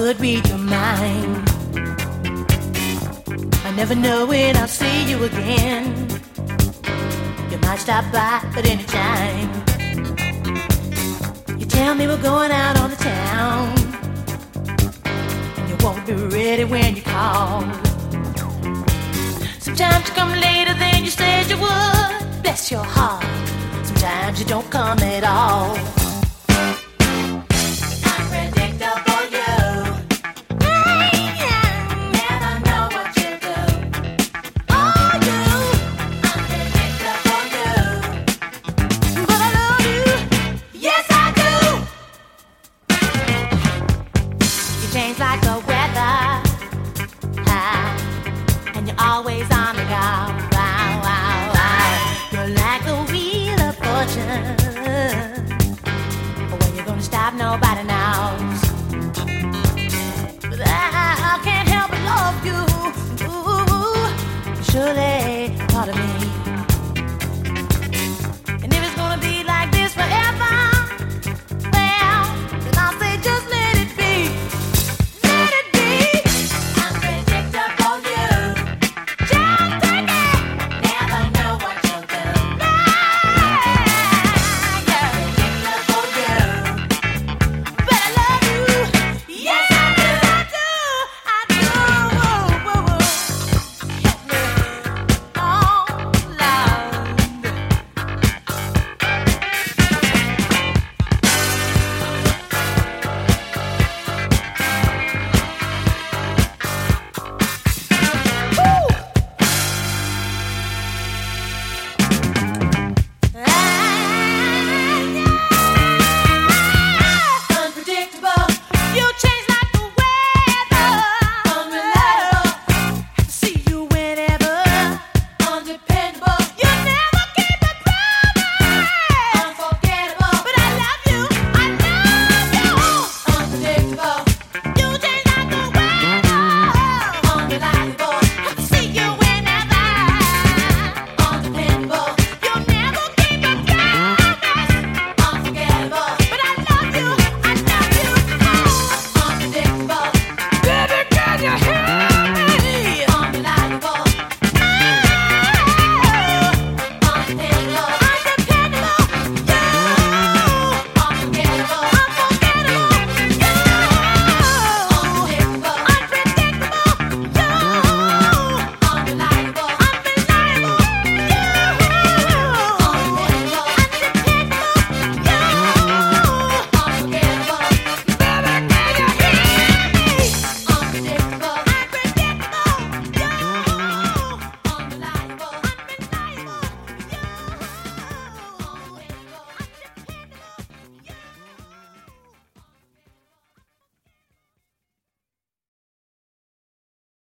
could read your mind. I never know when I'll see you again. You might stop by at any time. You tell me we're going out on the town, and you won't be ready when you call. Sometimes you come later than you said you would. Bless your heart. Sometimes you don't come at all.